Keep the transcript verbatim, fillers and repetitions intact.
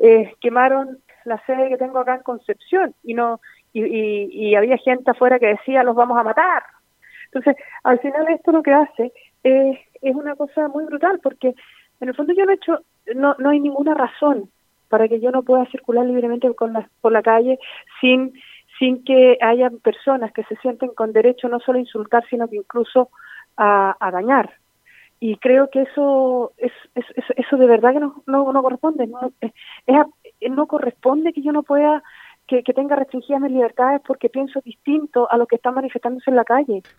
eh, quemaron la sede que tengo acá en Concepción y no y, y, y había gente afuera que decía los vamos a matar. Entonces, al final esto lo que hace eh, es una cosa muy brutal, porque en el fondo yo no he hecho, no, no hay ninguna razón para que yo no pueda circular libremente con la, por la calle sin sin que haya personas que se sienten con derecho no solo a insultar, sino que incluso a, a dañar. Y creo que eso es, es, es eso de verdad que no, no, no corresponde. No, es, es, no corresponde que yo no pueda, que, que tenga restringidas mis libertades porque pienso distinto a lo que están manifestándose en la calle.